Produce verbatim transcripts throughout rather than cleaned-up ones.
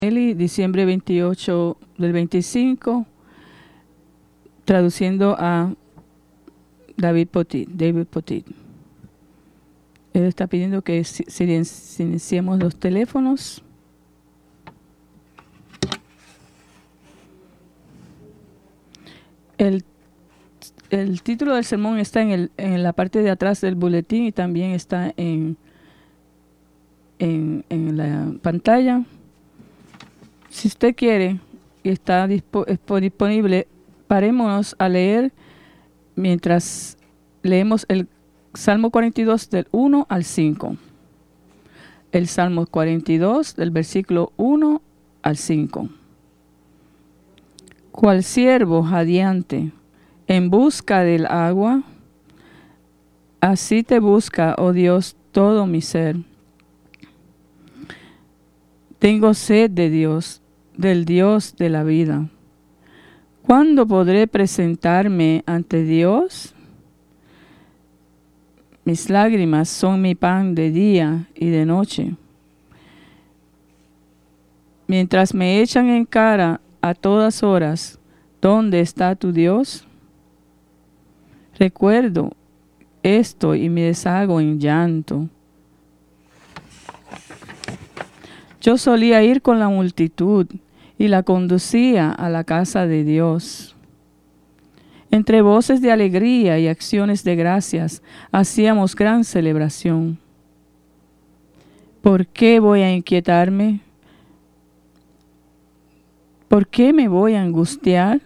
Eli, diciembre veintiocho del veinticinco, traduciendo a David Potit. David Potit. Él está pidiendo que silenciemos los teléfonos. El, el título del sermón está en, el, en la parte de atrás del boletín y también está en, en, en la pantalla. Si usted quiere y está dispo, disponible, parémonos a leer mientras leemos el Salmo cuarenta y dos del uno al cinco. El Salmo cuarenta y dos del versículo uno al cinco. Cual siervo jadeante en busca del agua, así te busca, oh Dios, todo mi ser. Tengo sed de Dios, del Dios de la vida. ¿Cuándo podré presentarme ante Dios? Mis lágrimas son mi pan de día y de noche. Mientras me echan en cara a todas horas, ¿dónde está tu Dios? Recuerdo esto y me deshago en llanto. Yo solía ir con la multitud y la conducía a la casa de Dios. Entre voces de alegría y acciones de gracias hacíamos gran celebración. ¿Por qué voy a inquietarme? ¿Por qué me voy a angustiar?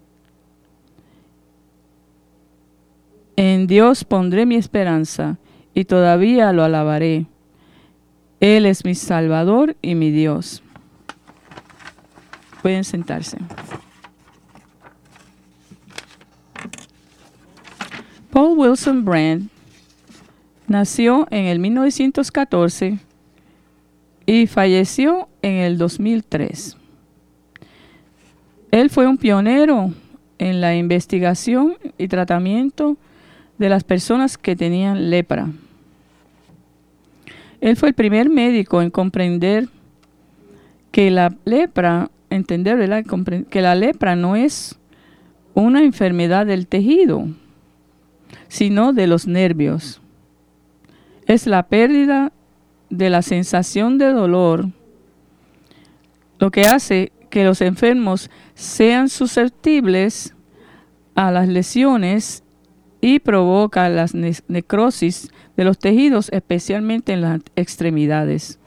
En Dios pondré mi esperanza y todavía lo alabaré. Él es mi Salvador y mi Dios. Pueden sentarse. Paul Wilson Brand nació en el mil novecientos catorce y falleció en el dos mil tres. Él fue un pionero en la investigación y tratamiento de las personas que tenían lepra. Él fue el primer médico en comprender que la lepra, entender, ¿verdad? que la lepra no es una enfermedad del tejido, sino de los nervios. Es la pérdida de la sensación de dolor lo que hace que los enfermos sean susceptibles a las lesiones y provoca la ne- necrosis de los tejidos, especialmente en las extremidades.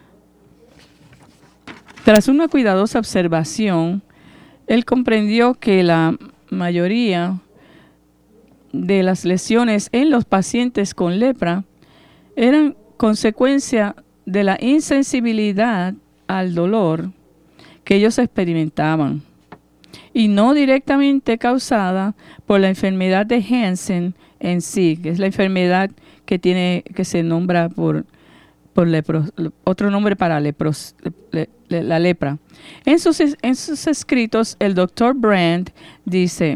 Tras una cuidadosa observación, él comprendió que la mayoría de las lesiones en los pacientes con lepra eran consecuencia de la insensibilidad al dolor que ellos experimentaban y no directamente causada por la enfermedad de Hansen en sí, que es la enfermedad que tiene que se nombra por por lepro, otro nombre para lepros, le, le, la lepra. En sus, en sus escritos, el doctor Brand dice: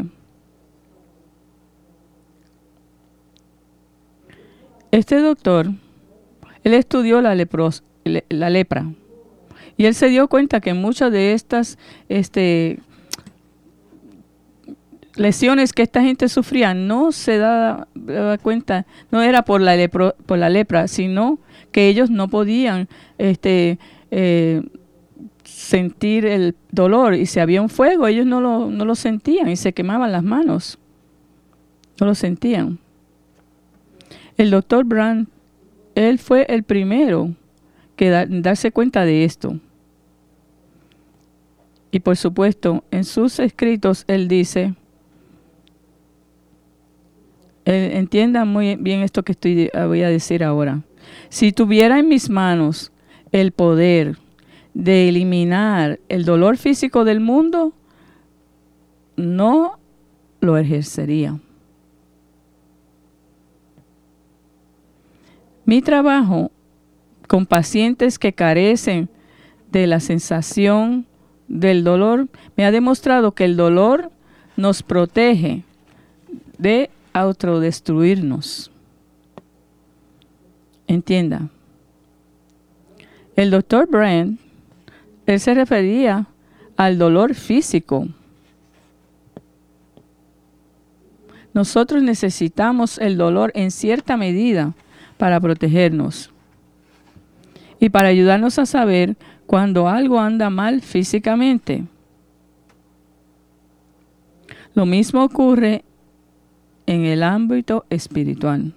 este doctor, él estudió la, lepros, le, la lepra y él se dio cuenta que muchas de estas este, lesiones que esta gente sufría no se daba, daba cuenta, no era por la, lepro, por la lepra, sino que ellos no podían este, eh, sentir el dolor, y si había un fuego ellos no lo, no lo sentían y se quemaban las manos, no lo sentían. El doctor Brand, él fue el primero que da, darse cuenta de esto. Y por supuesto, en sus escritos él dice, eh, entiendan muy bien esto que estoy, voy a decir ahora. Si tuviera en mis manos el poder de eliminar el dolor físico del mundo, no lo ejercería. Mi trabajo con pacientes que carecen de la sensación del dolor me ha demostrado que el dolor nos protege de autodestruirnos. Entienda. El doctor Brand Él se refería al dolor físico. Nosotros necesitamos el dolor en cierta medida para protegernos y para ayudarnos a saber cuando algo anda mal físicamente. Lo mismo ocurre en el ámbito espiritual.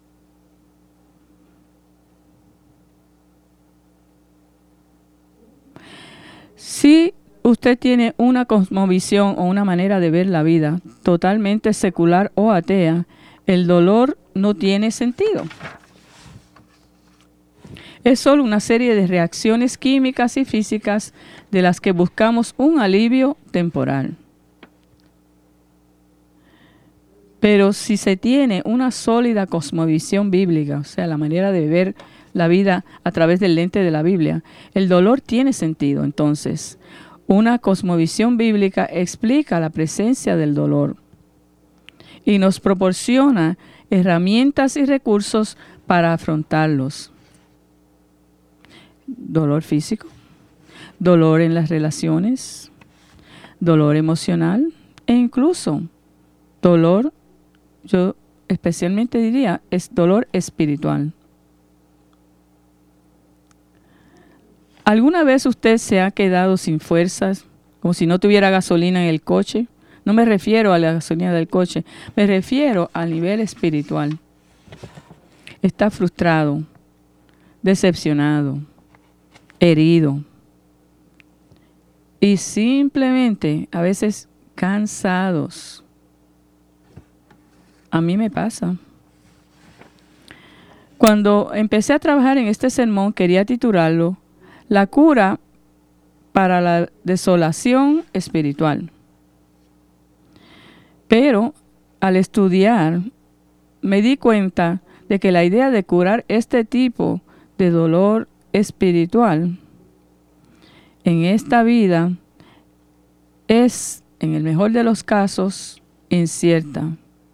Si usted tiene una cosmovisión o una manera de ver la vida totalmente secular o atea, el dolor no tiene sentido. Es solo una serie de reacciones químicas y físicas de las que buscamos un alivio temporal. Pero si se tiene una sólida cosmovisión bíblica, o sea, la manera de ver la vida a través del lente de la Biblia, el dolor tiene sentido. Entonces, una cosmovisión bíblica explica la presencia del dolor y nos proporciona herramientas y recursos para afrontarlos. Dolor físico, dolor en las relaciones, dolor emocional e incluso dolor, yo especialmente diría, es dolor espiritual. ¿Alguna vez usted se ha quedado sin fuerzas, como si no tuviera gasolina en el coche? No me refiero a la gasolina del coche, me refiero al nivel espiritual. Está frustrado, decepcionado, herido y simplemente a veces cansados. A mí me pasa. Cuando empecé a trabajar en este sermón, quería titularlo La cura para la desolación espiritual. Pero al estudiar, me di cuenta de que la idea de curar este tipo de dolor espiritual en esta vida es, en el mejor de los casos, incierta.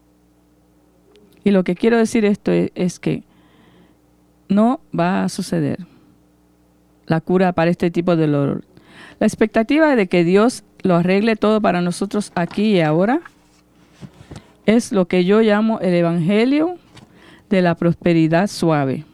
Y lo que quiero decir esto es, es que no va a suceder la cura para este tipo de dolor. La expectativa de que Dios lo arregle todo para nosotros aquí y ahora es lo que yo llamo el evangelio de la prosperidad suave.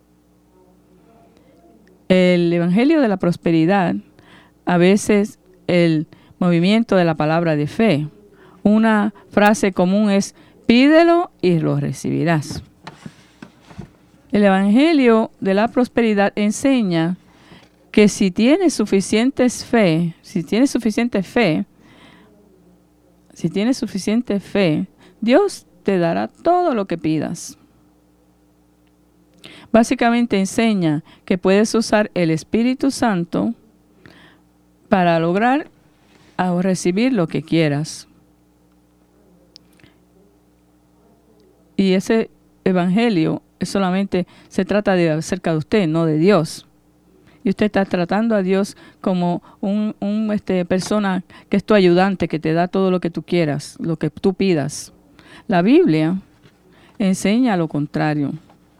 El evangelio de la prosperidad, a veces el movimiento de la palabra de fe. Una frase común es: pídelo y lo recibirás. El evangelio de la prosperidad enseña que si tienes suficiente fe, si tienes suficiente fe, si tienes suficiente fe, Dios te dará todo lo que pidas. Básicamente enseña que puedes usar el Espíritu Santo para lograr o recibir lo que quieras. Y ese evangelio es solamente se trata de acerca de usted, no de Dios. Y usted está tratando a Dios como un, un este, persona que es tu ayudante, que te da todo lo que tú quieras, lo que tú pidas. La Biblia enseña lo contrario.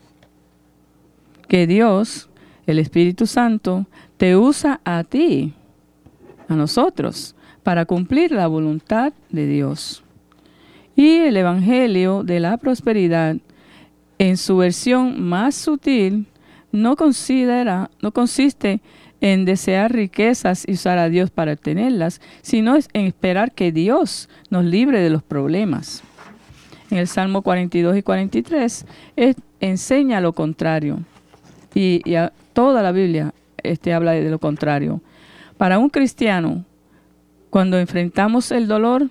Que Dios, el Espíritu Santo, te usa a ti, a nosotros, para cumplir la voluntad de Dios. Y el Evangelio de la prosperidad, en su versión más sutil, no considera, no consiste en desear riquezas y usar a Dios para obtenerlas, sino en esperar que Dios nos libre de los problemas. En el Salmo cuarenta y dos y cuarenta y tres es, enseña lo contrario. Y, y a, toda la Biblia este, habla de lo contrario. Para un cristiano, cuando enfrentamos el dolor,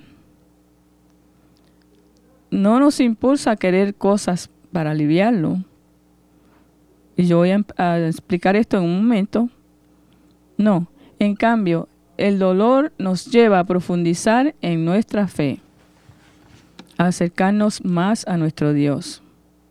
no nos impulsa a querer cosas para aliviarlo. Y yo voy a, a explicar esto en un momento. No, en cambio, el dolor nos lleva a profundizar en nuestra fe, a acercarnos más a nuestro Dios.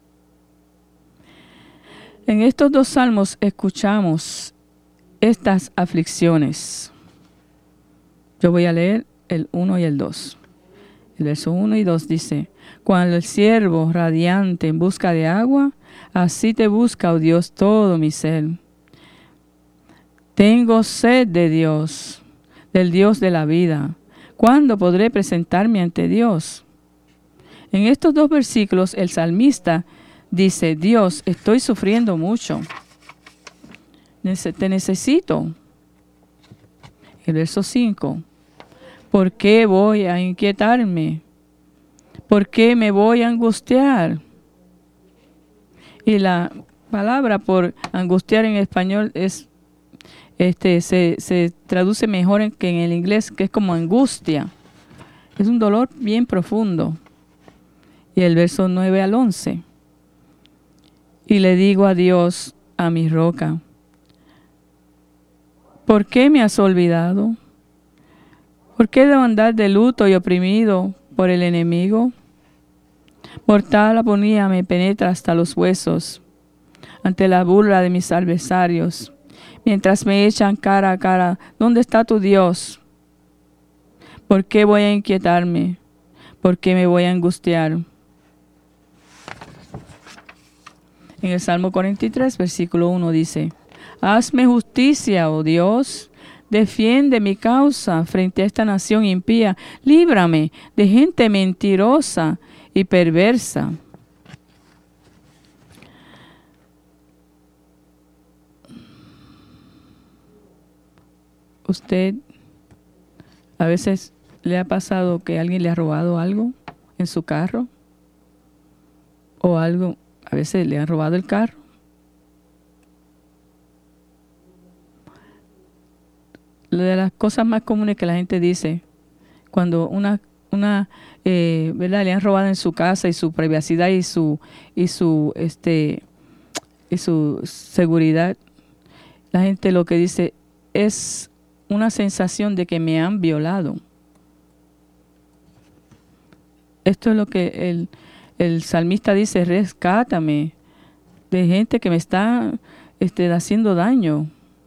En estos dos salmos escuchamos estas aflicciones. Yo voy a leer el uno y el dos. El verso uno y dos dice: cuando el ciervo radiante en busca de agua, así te busca, oh Dios, todo mi ser. Tengo sed de Dios, del Dios de la vida. ¿Cuándo podré presentarme ante Dios? En estos dos versículos el salmista dice: Dios, estoy sufriendo mucho. Te necesito. El verso cinco. ¿Por qué voy a inquietarme? ¿Por qué me voy a angustiar? Y la palabra por angustiar en español es, este, se, se traduce mejor en, que en el inglés, que es como angustia. Es un dolor bien profundo. Y el verso nueve al once. Y le digo a Dios, a mi roca: ¿por qué me has olvidado? ¿Por qué debo andar de luto y oprimido por el enemigo? Mortal agonía me penetra hasta los huesos, ante la burla de mis adversarios, mientras me echan cara a cara: ¿dónde está tu Dios? ¿Por qué voy a inquietarme? ¿Por qué me voy a angustiar? En el Salmo cuarenta y tres, versículo uno dice: hazme justicia, oh Dios, defiende mi causa frente a esta nación impía, líbrame de gente mentirosa y perversa. ¿Usted a veces le ha pasado que alguien le ha robado algo en su carro? O algo, a veces le han robado el carro. Una de las cosas más comunes que la gente dice cuando una, una eh, ¿verdad?, le han robado en su casa y su privacidad y su y su este y su seguridad, la gente lo que dice es una sensación de que me han violado. Esto es lo que el, el salmista dice: rescátame de gente que me está este, haciendo daño.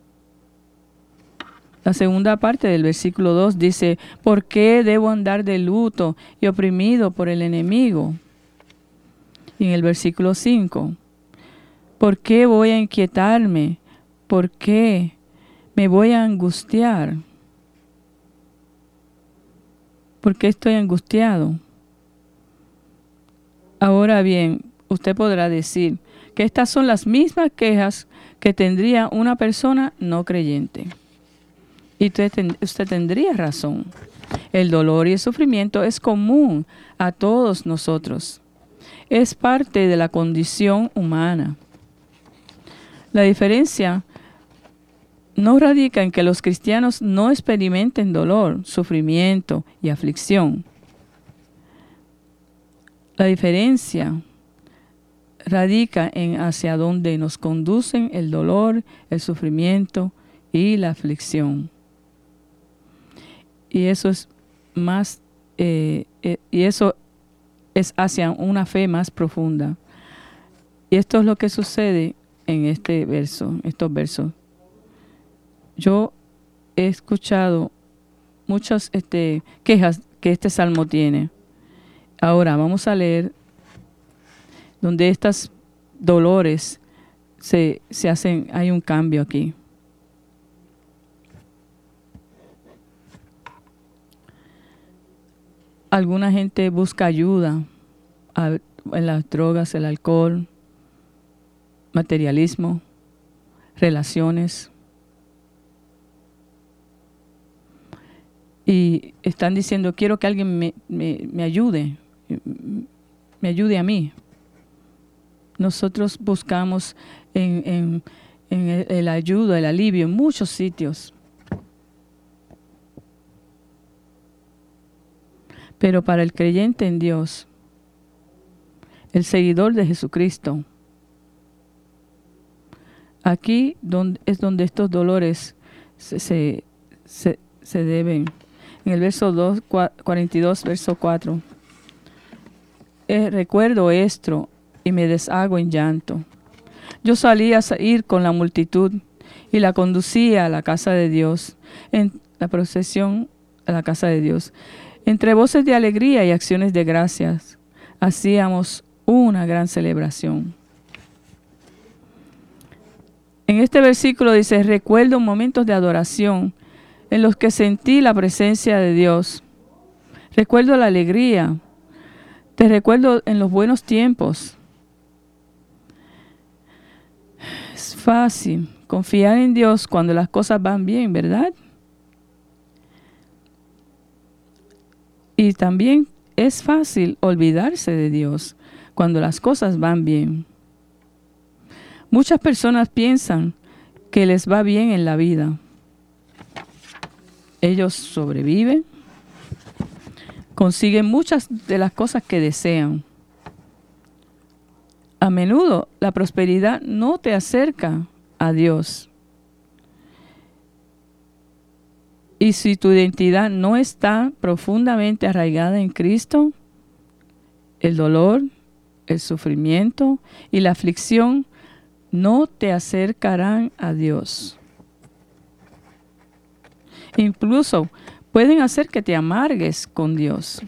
La segunda parte del versículo dos dice: ¿por qué debo andar de luto y oprimido por el enemigo? Y en el versículo cinco: ¿por qué voy a inquietarme? ¿Por qué me voy a angustiar? ¿Por qué estoy angustiado? Ahora bien, usted podrá decir que estas son las mismas quejas que tendría una persona no creyente. Y usted, ten, usted tendría razón. El dolor y el sufrimiento es común a todos nosotros. Es parte de la condición humana. La diferencia no radica en que los cristianos no experimenten dolor, sufrimiento y aflicción. La diferencia radica en hacia dónde nos conducen el dolor, el sufrimiento y la aflicción. Y eso es más, eh, eh, y eso es hacia una fe más profunda. Y esto es lo que sucede en este verso, estos versos. Yo he escuchado muchas este, quejas que este salmo tiene. Ahora vamos a leer donde estos dolores se, se hacen, hay un cambio aquí. Alguna gente busca ayuda a, en las drogas, el alcohol, materialismo, relaciones. Y están diciendo: quiero que alguien me, me, me ayude, me ayude a mí. Nosotros buscamos en, en, en el, el ayuda, el alivio en muchos sitios. Pero para el creyente en Dios, el seguidor de Jesucristo, aquí donde, es donde estos dolores se, se, se, se deben. En el verso dos, cuarenta y dos, verso cuatro. Eh, recuerdo esto y me deshago en llanto. Yo salí a ir con la multitud y la conducía a la casa de Dios, en la procesión a la casa de Dios. Entre voces de alegría y acciones de gracias, hacíamos una gran celebración. En este versículo dice, recuerdo momentos de adoración en los que sentí la presencia de Dios. Recuerdo la alegría. Te recuerdo en los buenos tiempos. Es fácil confiar en Dios cuando las cosas van bien, ¿verdad? Y también es fácil olvidarse de Dios cuando las cosas van bien. Muchas personas piensan que les va bien en la vida. Ellos sobreviven, consiguen muchas de las cosas que desean. A menudo la prosperidad no te acerca a Dios. Y si tu identidad no está profundamente arraigada en Cristo, el dolor, el sufrimiento y la aflicción no te acercarán a Dios. Incluso pueden hacer que te amargues con Dios.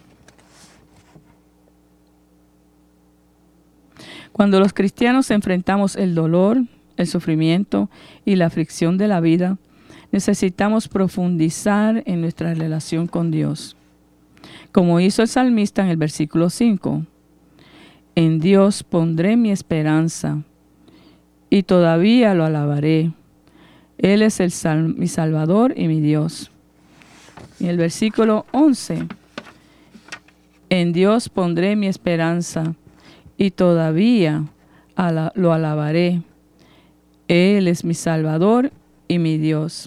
Cuando los cristianos enfrentamos el dolor, el sufrimiento y la aflicción de la vida, necesitamos profundizar en nuestra relación con Dios. Como hizo el salmista en el versículo cinco, en Dios pondré mi esperanza y todavía lo alabaré. Él es el sal- mi Salvador y mi Dios. Y el versículo once, en Dios pondré mi esperanza y todavía ala- lo alabaré. Él es mi Salvador y mi Dios.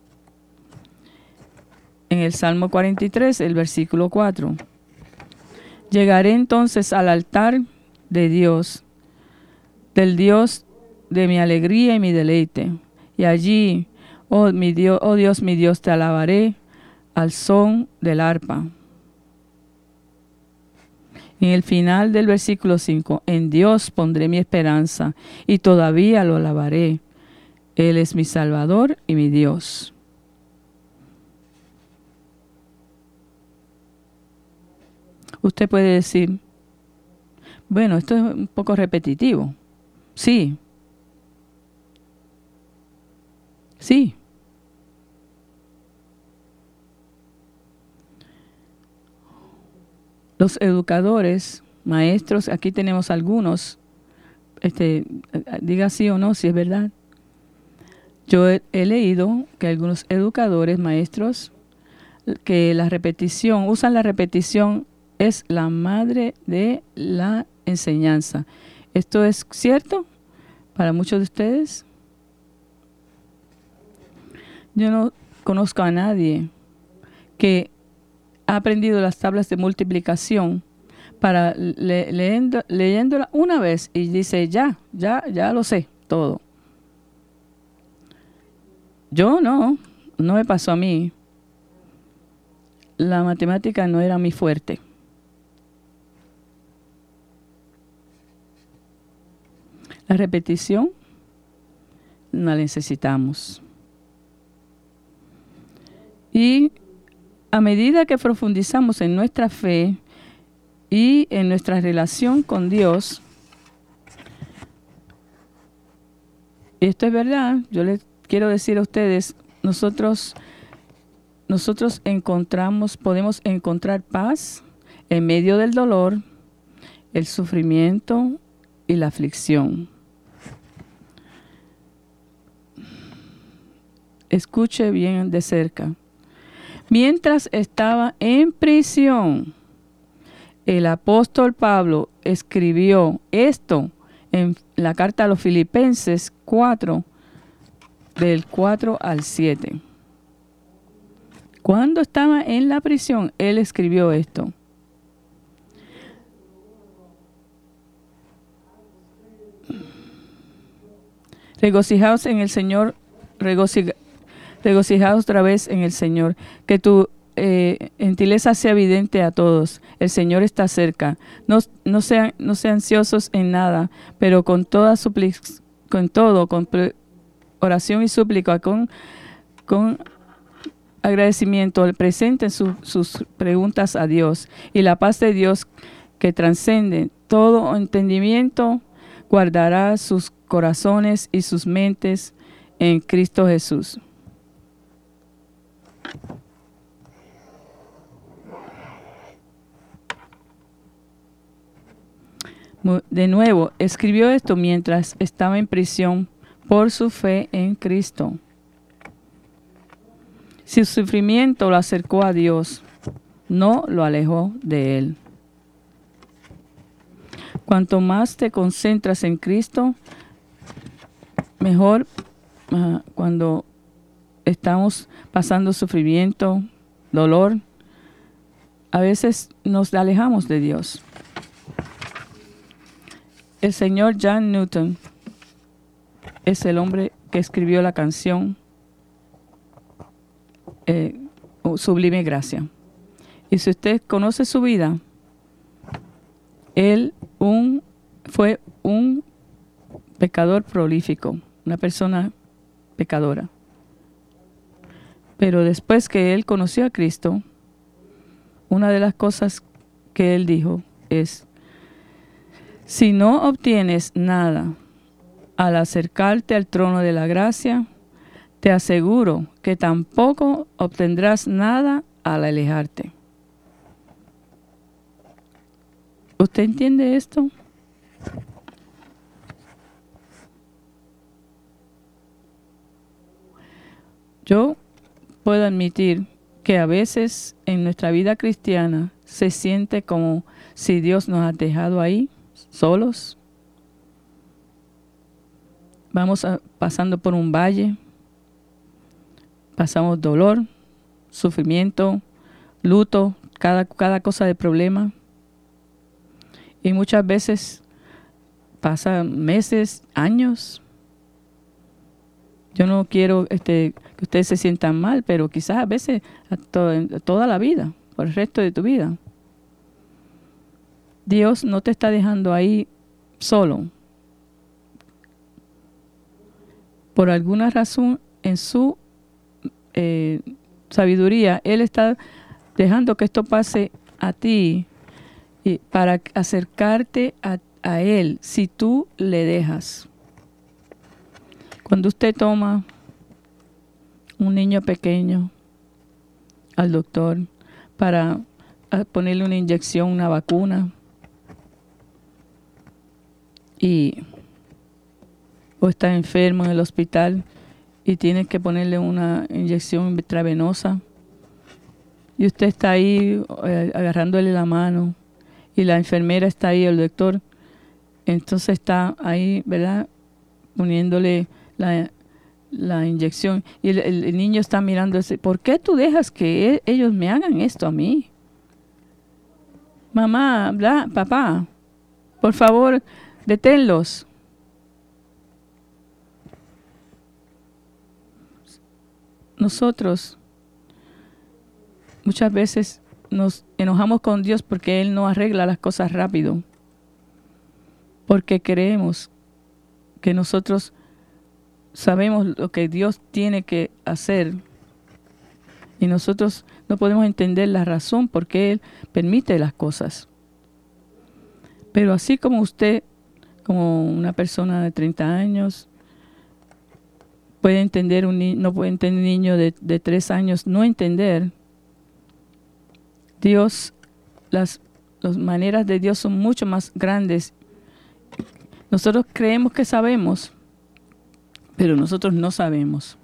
En el Salmo cuarenta y tres, el versículo cuatro, llegaré entonces al altar de Dios, del Dios de mi alegría y mi deleite. Y allí, oh, mi Dios, oh Dios, mi Dios, te alabaré al son del arpa. En el final del versículo cinco, en Dios pondré mi esperanza y todavía lo alabaré. Él es mi Salvador y mi Dios. Usted puede decir, bueno, esto es un poco repetitivo. Sí. Sí. Los educadores, maestros, aquí tenemos algunos, este, diga sí o no, si es verdad. Yo he, he leído que algunos educadores, maestros, que la repetición, usan la repetición, es la madre de la enseñanza. ¿Esto es cierto para muchos de ustedes? Yo no conozco a nadie que ha aprendido las tablas de multiplicación para le, leyendo, leyéndola una vez y dice, ya, ya, ya lo sé todo. Yo no, no me pasó a mí. La matemática no era mi fuerte. La repetición no la necesitamos. Y a medida que profundizamos en nuestra fe y en nuestra relación con Dios, esto es verdad, yo les quiero decir a ustedes, nosotros, nosotros encontramos, podemos encontrar paz en medio del dolor, el sufrimiento y la aflicción. Escuche bien de cerca. Mientras estaba en prisión, el apóstol Pablo escribió esto en la carta a los Filipenses cuatro, del cuatro al siete. Cuando estaba en la prisión, él escribió esto. Regocijaos en el Señor, regocijaos. Regocijaos otra vez en el Señor, que tu eh, gentileza sea evidente a todos. El Señor está cerca. No, no, sean, no sean ansiosos en nada, pero con toda supli- con todo, con oración y súplica, con, con agradecimiento, presenten su, sus preguntas a Dios. Y la paz de Dios, que transcende todo entendimiento, guardará sus corazones y sus mentes en Cristo Jesús. De nuevo, escribió esto mientras estaba en prisión por su fe en Cristo. Su sufrimiento lo acercó a Dios, no lo alejó de Él. Cuanto más te concentras en Cristo, mejor uh, cuando estamos pasando sufrimiento, dolor, a veces nos alejamos de Dios. El señor John Newton es el hombre que escribió la canción eh, Sublime Gracia. Y si usted conoce su vida, él un, fue un pecador prolífico, una persona pecadora. Pero después que él conoció a Cristo, una de las cosas que él dijo es: si no obtienes nada al acercarte al trono de la gracia, te aseguro que tampoco obtendrás nada al alejarte. ¿Usted entiende esto? Yo puedo admitir que a veces en nuestra vida cristiana se siente como si Dios nos ha dejado ahí, solos. Vamos a, pasando por un valle, pasamos dolor, sufrimiento, luto, cada, cada cosa de problema. Y muchas veces pasan meses, años. Yo no quiero este, que ustedes se sientan mal, pero quizás a veces a to- a toda la vida, por el resto de tu vida. Dios no te está dejando ahí solo. Por alguna razón, en su eh, sabiduría, Él está dejando que esto pase a ti y para acercarte a, a Él, si tú le dejas. Cuando usted toma un niño pequeño al doctor para ponerle una inyección, una vacuna, y o está enfermo en el hospital y tiene que ponerle una inyección intravenosa y usted está ahí eh, agarrándole la mano y la enfermera está ahí, el doctor, entonces está ahí, ¿verdad?, poniéndole la, la inyección y el, el, el niño está mirando, ¿por qué tú dejas que e- ellos me hagan esto a mí? Mamá, bla, papá, por favor, deténlos. Nosotros muchas veces nos enojamos con Dios porque Él no arregla las cosas rápido, porque creemos que nosotros sabemos lo que Dios tiene que hacer y nosotros no podemos entender la razón por qué Él permite las cosas. Pero así como usted, como una persona de treinta años, puede entender un ni- no puede entender un niño de, de tres años, no entender. Dios, las, las maneras de Dios son mucho más grandes. Nosotros creemos que sabemos, pero nosotros no sabemos.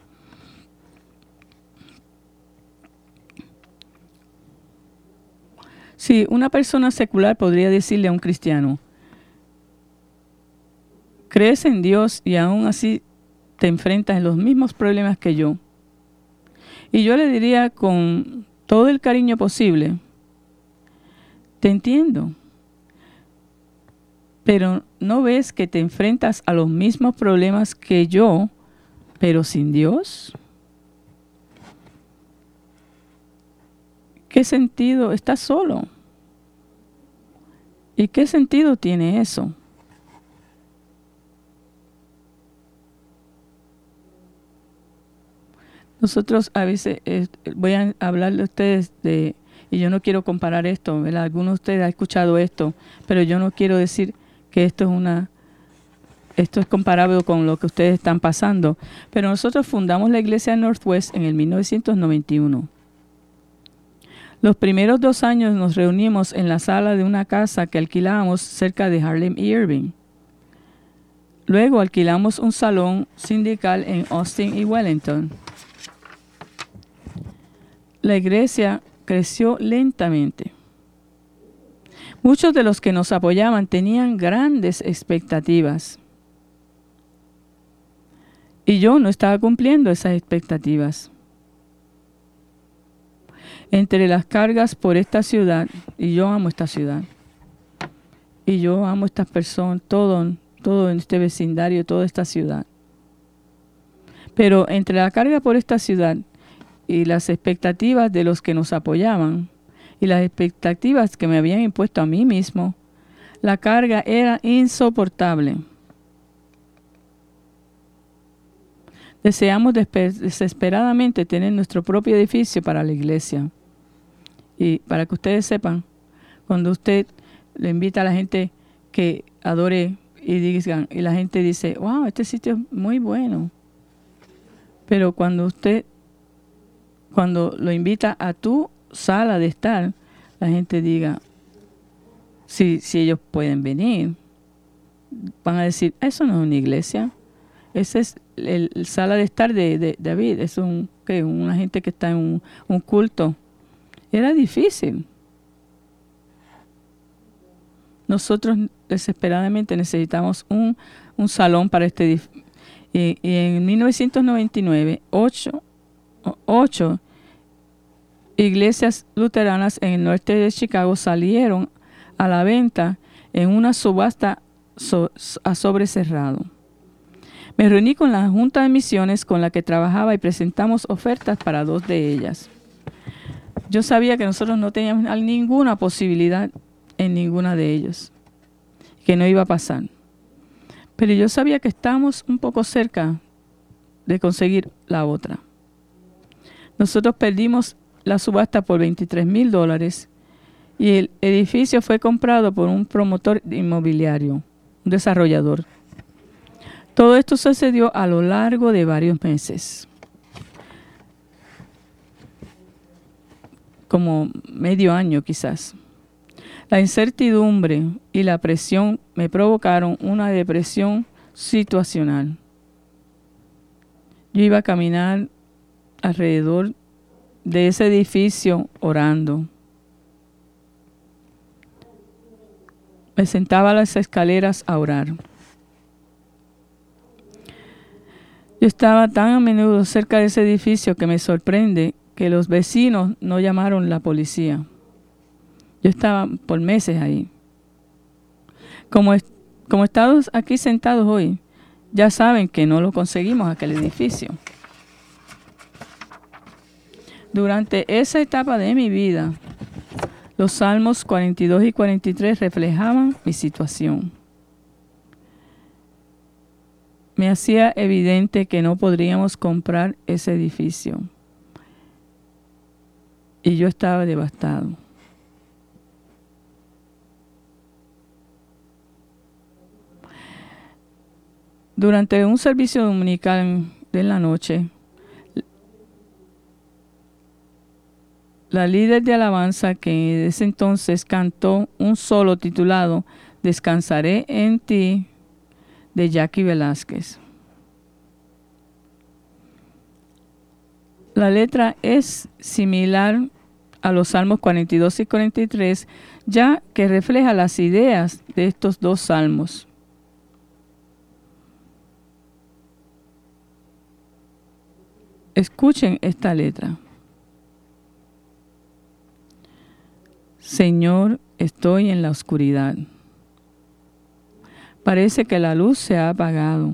Sí, una persona secular podría decirle a un cristiano: crees en Dios y aún así te enfrentas a los mismos problemas que yo. Y yo le diría con todo el cariño posible: te entiendo, pero ¿no ves que te enfrentas a los mismos problemas que yo, pero sin Dios? ¿Qué sentido? Estás solo. ¿Y qué sentido tiene eso? Nosotros a veces, eh, voy a hablarle a ustedes de, y yo no quiero comparar esto, ¿verdad? Algunos de ustedes han escuchado esto, pero yo no quiero decir que esto es una esto es comparable con lo que ustedes están pasando, pero nosotros fundamos la iglesia Northwest en el mil novecientos noventa y uno. Los primeros dos años nos reunimos en la sala de una casa que alquilábamos cerca de Harlem y Irving. Luego alquilamos un salón sindical en Austin y Wellington. La iglesia creció lentamente. Muchos de los que nos apoyaban tenían grandes expectativas. Y yo no estaba cumpliendo esas expectativas. Entre las cargas por esta ciudad, y yo amo esta ciudad, y yo amo estas personas, todo, todo en este vecindario, toda esta ciudad. Pero entre la carga por esta ciudad y las expectativas de los que nos apoyaban, y las expectativas que me habían impuesto a mí mismo, la carga era insoportable. Deseamos desesperadamente tener nuestro propio edificio para la iglesia. Y para que ustedes sepan, cuando usted le invita a la gente que adore y digan, y la gente dice, wow, este sitio es muy bueno. Pero cuando usted, cuando lo invita a tu sala de estar, la gente diga, si, si ellos pueden venir, van a decir, eso no es una iglesia. Esa es el, el sala de estar de, de, de David, es un, ¿qué? Una gente que está en un, un culto. Era difícil. Nosotros desesperadamente necesitamos un, un salón para este edificio. Y, y en mil novecientos noventa y nueve, ocho, ocho iglesias luteranas en el norte de Chicago salieron a la venta en una subasta so, a sobre cerrado. Me reuní con la Junta de Misiones con la que trabajaba y presentamos ofertas para dos de ellas. Yo sabía que nosotros no teníamos ninguna posibilidad en ninguna de ellos, que no iba a pasar. Pero yo sabía que estábamos un poco cerca de conseguir la otra. Nosotros perdimos la subasta por veintitrés mil dólares y el edificio fue comprado por un promotor inmobiliario, un desarrollador. Todo esto sucedió a lo largo de varios meses. Como medio año quizás. La incertidumbre y la presión me provocaron una depresión situacional. Yo iba a caminar alrededor de ese edificio orando. Me sentaba a las escaleras a orar. Yo estaba tan a menudo cerca de ese edificio que me sorprende que los vecinos no llamaron la policía. Yo estaba por meses ahí. Como, es, como estamos aquí sentados hoy, ya saben que no lo conseguimos aquel edificio. Durante esa etapa de mi vida, los Salmos cuarenta y dos y cuarenta y tres reflejaban mi situación. Me hacía evidente que no podríamos comprar ese edificio. Y yo estaba devastado. Durante un servicio dominical de la noche, la líder de alabanza que en ese entonces cantó un solo titulado Descansaré en ti, de Jackie Velázquez. La letra es similar a los Salmos cuarenta y dos y cuarenta y tres, ya que refleja las ideas de estos dos salmos. Escuchen esta letra. Señor, estoy en la oscuridad. Parece que la luz se ha apagado.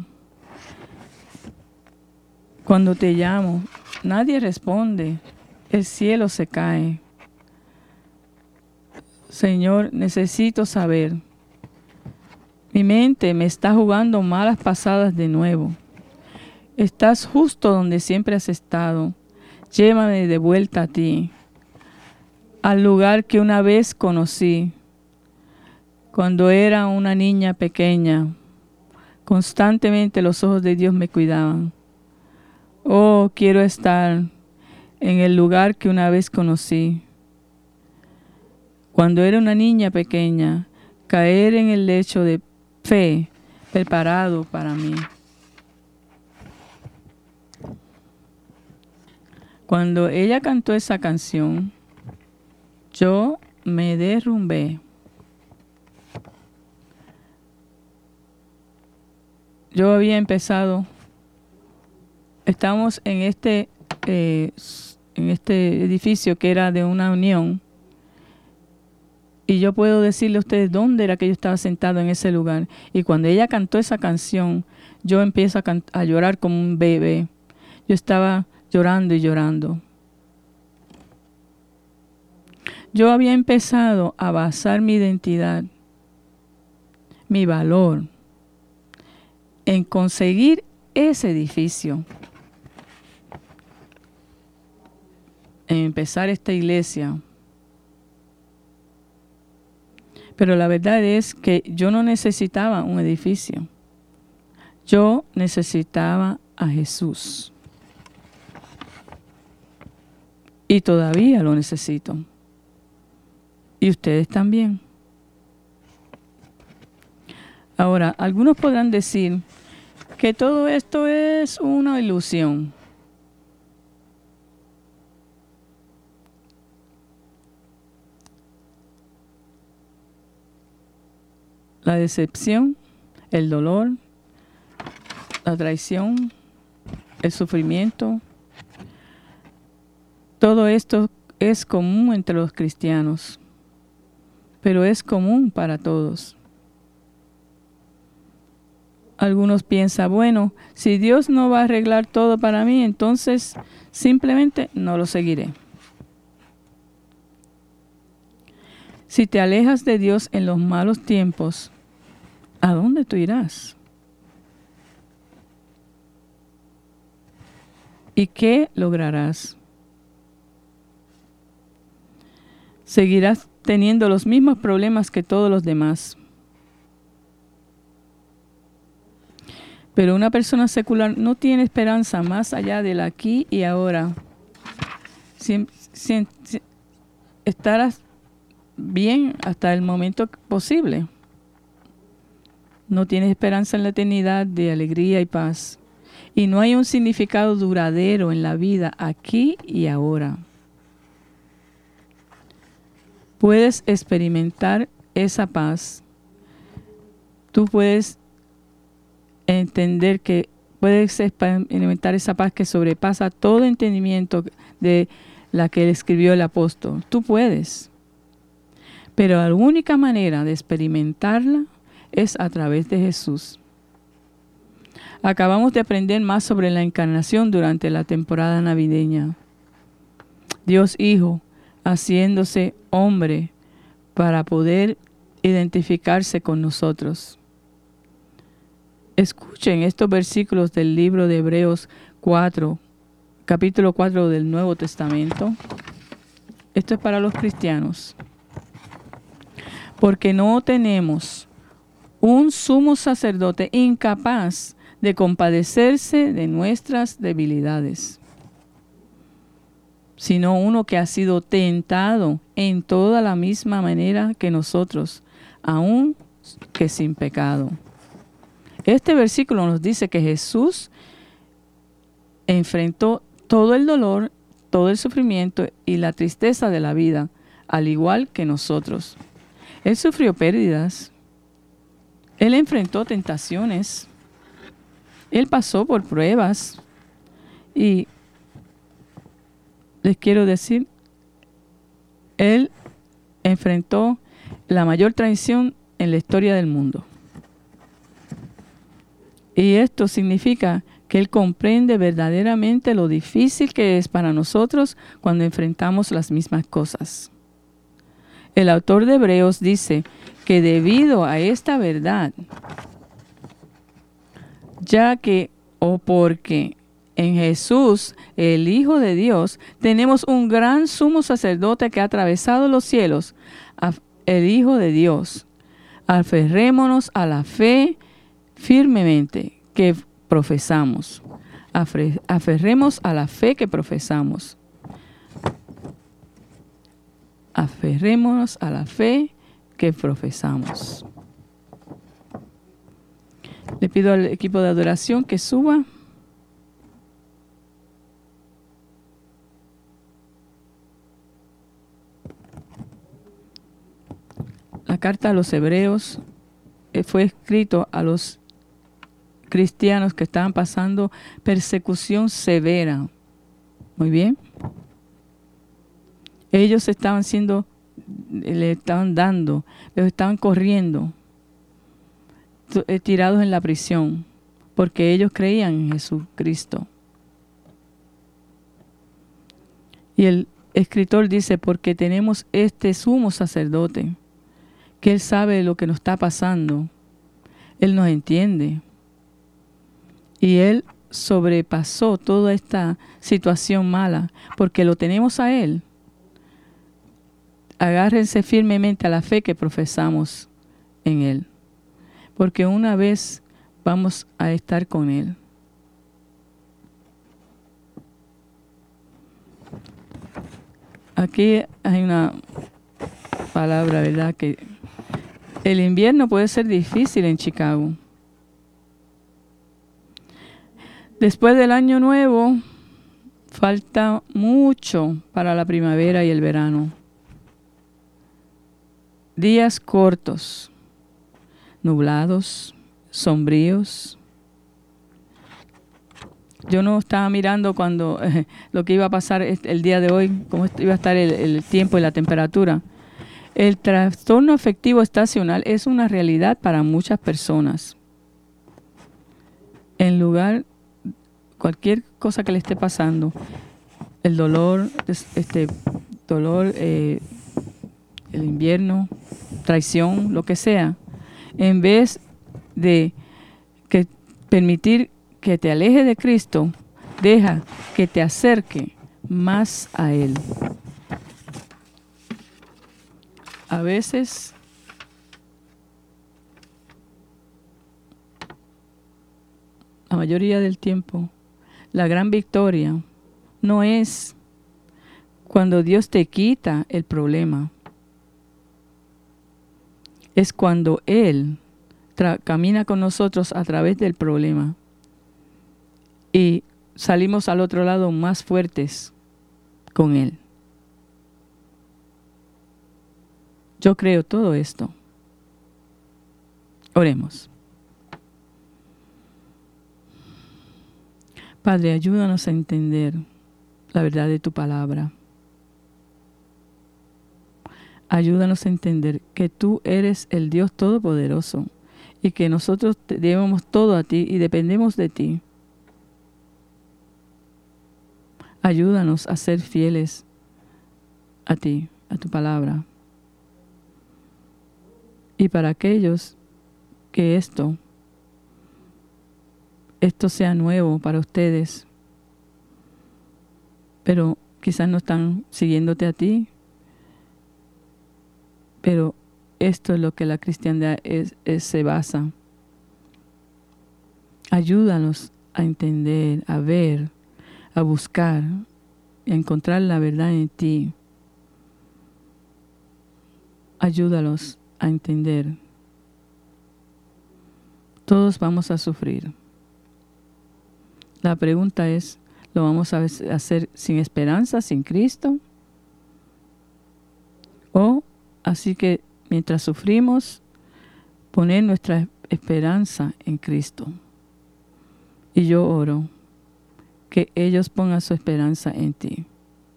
Cuando te llamo, nadie responde. El cielo se cae. Señor, necesito saber. Mi mente me está jugando malas pasadas de nuevo. Estás justo donde siempre has estado. Llévame de vuelta a ti, al lugar que una vez conocí, cuando era una niña pequeña, Constantemente los ojos de Dios me cuidaban. Oh, quiero estar en el lugar que una vez conocí. Cuando era una niña pequeña, caer en el lecho de fe preparado para mí. Cuando ella cantó esa canción, yo me derrumbé. Yo había empezado, estábamos en este, eh, en este edificio que era de una unión, y yo puedo decirle a ustedes dónde era que yo estaba sentado en ese lugar. Y cuando ella cantó esa canción, yo empiezo a, a llorar como un bebé. Yo estaba llorando y llorando. Yo había empezado a basar mi identidad, mi valor, en conseguir ese edificio, en empezar esta iglesia. Pero la verdad es que yo no necesitaba un edificio. Yo necesitaba a Jesús. Y todavía lo necesito. Y ustedes también. Ahora, algunos podrán decir que todo esto es una ilusión. La decepción, el dolor, la traición, el sufrimiento, todo esto es común entre los cristianos, pero es común para todos. Algunos piensan, bueno, si Dios no va a arreglar todo para mí, entonces simplemente no lo seguiré. Si te alejas de Dios en los malos tiempos, ¿a dónde tú irás? ¿Y qué lograrás? Seguirás teniendo los mismos problemas que todos los demás. Pero una persona secular no tiene esperanza más allá del aquí y ahora. Si, si, si, estarás bien hasta el momento posible. No tienes esperanza en la eternidad de alegría y paz. Y no hay un significado duradero en la vida aquí y ahora. Puedes experimentar esa paz. Tú puedes entender que puedes experimentar esa paz que sobrepasa todo entendimiento de la que escribió el apóstol. Tú puedes. Pero la única manera de experimentarla es a través de Jesús. Acabamos de aprender más sobre la encarnación durante la temporada navideña. Dios Hijo haciéndose hombre para poder identificarse con nosotros. Escuchen estos versículos del libro de Hebreos cuatro, capítulo cuatro del Nuevo Testamento. Esto es para los cristianos. Porque no tenemos un sumo sacerdote incapaz de compadecerse de nuestras debilidades, sino uno que ha sido tentado en toda la misma manera que nosotros, aun que sin pecado. Este versículo nos dice que Jesús enfrentó todo el dolor, todo el sufrimiento y la tristeza de la vida, al igual que nosotros. Él sufrió pérdidas. Él enfrentó tentaciones. Él pasó por pruebas. Y les quiero decir, Él enfrentó la mayor traición en la historia del mundo. Y esto significa que Él comprende verdaderamente lo difícil que es para nosotros cuando enfrentamos las mismas cosas. El autor de Hebreos dice que debido a esta verdad, ya que o porque en Jesús, el Hijo de Dios, tenemos un gran sumo sacerdote que ha atravesado los cielos, el Hijo de Dios. Aferrémonos a la fe firmemente que profesamos. Afre- aferremos a la fe que profesamos. Aferrémonos a la fe que profesamos. Le pido al equipo de adoración que suba. La carta a los hebreos eh, fue escrito a los cristianos que estaban pasando persecución severa. Muy bien. Ellos estaban siendo, le estaban dando, les estaban corriendo, tirados en la prisión, porque ellos creían en Jesucristo. Y el escritor dice, porque tenemos este sumo sacerdote, que Él sabe lo que nos está pasando, Él nos entiende. Y Él sobrepasó toda esta situación mala, porque lo tenemos a Él. Agárrense firmemente a la fe que profesamos en Él, porque una vez vamos a estar con Él. Aquí hay una palabra, ¿verdad? Que el invierno puede ser difícil en Chicago. Después del año nuevo, falta mucho para la primavera y el verano. Días cortos, nublados, sombríos. Yo no estaba mirando cuando eh, lo que iba a pasar el día de hoy, cómo iba a estar el, el tiempo y la temperatura. El trastorno afectivo estacional es una realidad para muchas personas. En lugar, cualquier cosa que le esté pasando, el dolor, este dolor, eh, el invierno, traición, lo que sea, en vez de que permitir que te aleje de Cristo, deja que te acerque más a Él. A veces la mayoría del tiempo, la gran victoria no es cuando Dios te quita el problema. Es cuando Él camina con nosotros a través del problema y salimos al otro lado más fuertes con Él. Yo creo todo esto. Oremos. Padre, ayúdanos a entender la verdad de tu palabra. Ayúdanos a entender que tú eres el Dios Todopoderoso y que nosotros te debemos todo a ti y dependemos de ti. Ayúdanos a ser fieles a ti, a tu palabra. Y para aquellos que esto, esto sea nuevo para ustedes, pero quizás no están siguiéndote a ti, pero esto es lo que la cristiandad es, es, se basa. Ayúdanos a entender, a ver, a buscar, a encontrar la verdad en ti. Ayúdalos a entender. Todos vamos a sufrir. La pregunta es, ¿lo vamos a hacer sin esperanza, sin Cristo? O así que mientras sufrimos, poner nuestra esperanza en Cristo. Y yo oro que ellos pongan su esperanza en ti.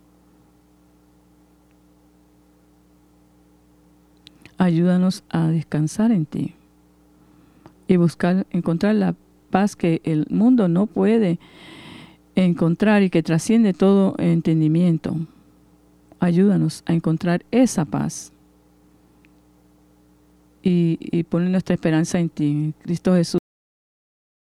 Ayúdanos a descansar en ti y buscar, encontrar la paz que el mundo no puede encontrar y que trasciende todo entendimiento. Ayúdanos a encontrar esa paz y, y poner nuestra esperanza en ti, Cristo Jesús.